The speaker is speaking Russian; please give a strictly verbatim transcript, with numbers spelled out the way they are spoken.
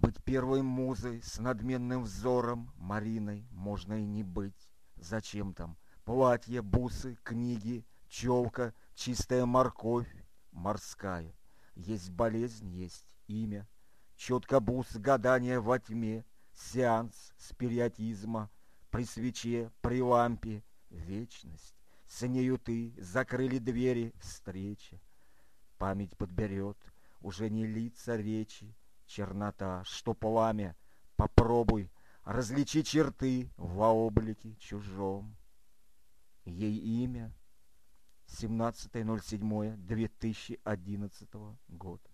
Быть первой музой с надменным взором Мариной можно и не быть. Зачем там платье, бусы, книги, челка, чистая морковь морская? Есть болезнь, есть имя. Четко бус гадания во тьме, сеанс спириотизма, при свече, при лампе, вечность. С нею ты закрыли двери встречи. Память подберет уже не лица речи, чернота, что пламя. Попробуй различи черты во облике чужом. Ей имя семнадцатое ноль седьмое две тысячи одиннадцатого год.